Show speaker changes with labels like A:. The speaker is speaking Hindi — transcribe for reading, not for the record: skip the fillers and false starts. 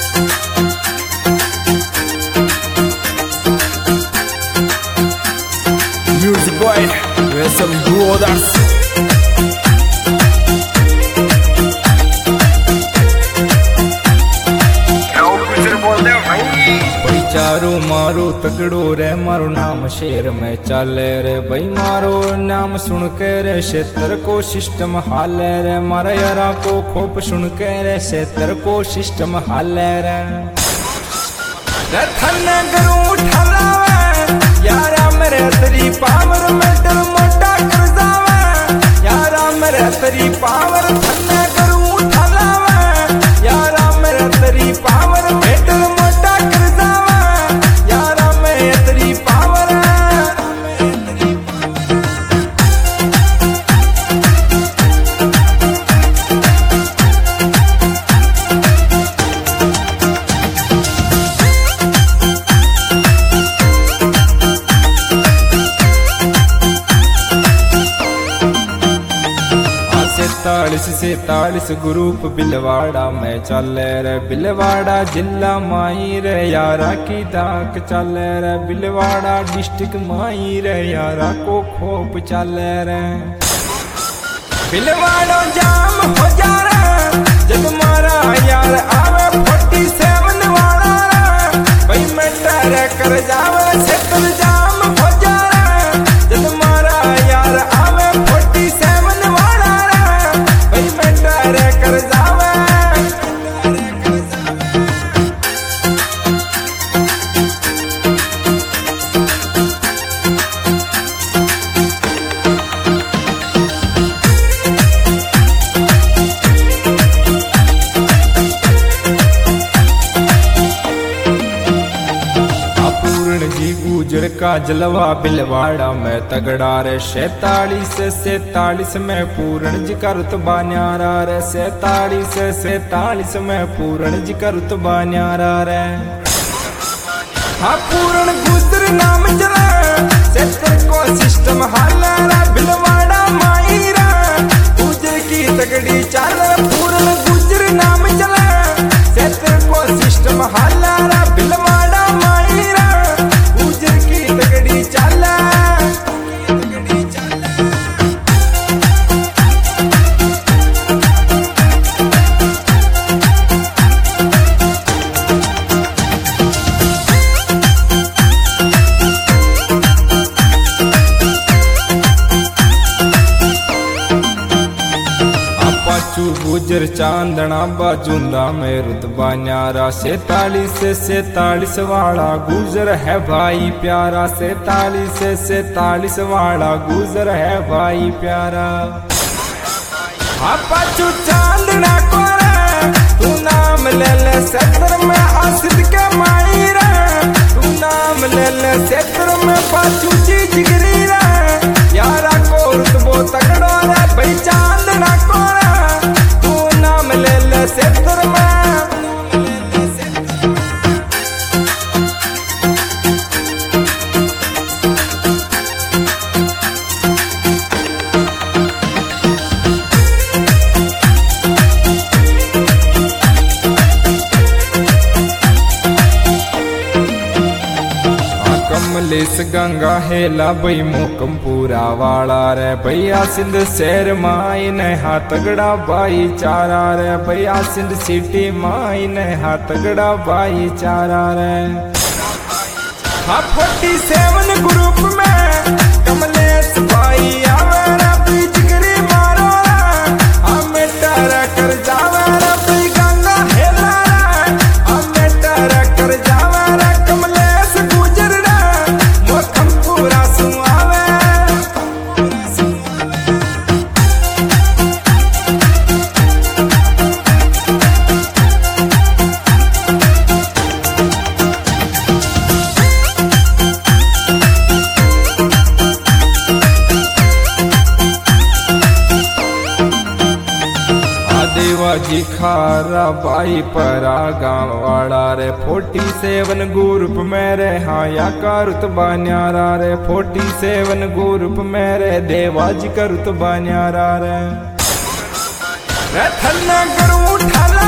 A: Music boy, with some brothers. चारो मारो तगड़ो रे मारो नाम शेर में चाले रे भाई मारो नाम सुन के रे क्षेत्र को सिस्टम हाले रे मारा यारा को खोप सुन के रे क्षेत्र को सिस्टम हाले रे थन्ने करूं ठलावे यारा मेरे तेरी पावर में डर मोटा कर जावे यारा मेरे तेरी पावर थन्ने करूं ठलावे यारा मेरे तेरी पावर में डर मोटा कर जावे यारा मेरे तेरी पावर सैतालीस ग्रुप बिलवाड़ा में चले रे बिलवाड़ा जिला माई रे यारा की दाक चले रे बिलवाड़ा डिस्ट्रिक्ट माई रे यारा को खोप चले रे बिलवाड़ा जाम हो जा रे जब मारा यार आवे 47 वाला भाई मैं तेरे कर जावे सेटल जाम हो जा रे जब मारा यार आवे 47 वाला रे कर जावे गुजर का जलवा बिलवाड़ा में तगड़ा रे 47 में पूर्ण जी का रुतबा न्यारा रे 47 में पूर्ण जी का रुतबा न्यारा रे हाँ पूर्ण गुजर नाम चला सेक्टर को सिस्टम हाला रे बिलवाड़ा माई रे गुजर की तगड़ी चाल पूर्ण गुजर नाम चला सेक्टर को सिस्टम हाला रे बिलवाड़ा माई रे चला गुजर चांदना बाजूंदा में रुतबा न्यारा 47 वाला गुजर है भाई प्यारा 47 वाला गुजर है भाई प्यारा पाचू चांदना को तू नाम ले ले सेक्टर में आसिद के माई रे तू नाम ले ले सेक्टर में पाचू चीज गिरी रे यारा को रुतबो तगड़ो रे भाई चांदना को ले ले सेक्टर में कमलेश गंगा हेला भाई मोकम पूरा वाला रे भैया सिंध शहर माई ने हाथ तगड़ा भाई चारा रे भैया सिंध सिटी माई ने हाथ तगड़ा भाई चारा रे हाँ 47 ग्रुप में कमलेश भाई आवे रे बीच गिरी मारो रे हमें तारा कर जावे रे भाई गंगा हेला रे हमें तारा कर जावे रे कमलेश गुजर रे मोकम पूरा सुनावे जी खारा भाई परा गाँव वाला रे 47 ग्रुप मेरे हाँ या का रुतबा न्यारा रे 47 ग्रुप मेरे देवाजी का रुतबा न्यारा रे थन्ना करूं ठला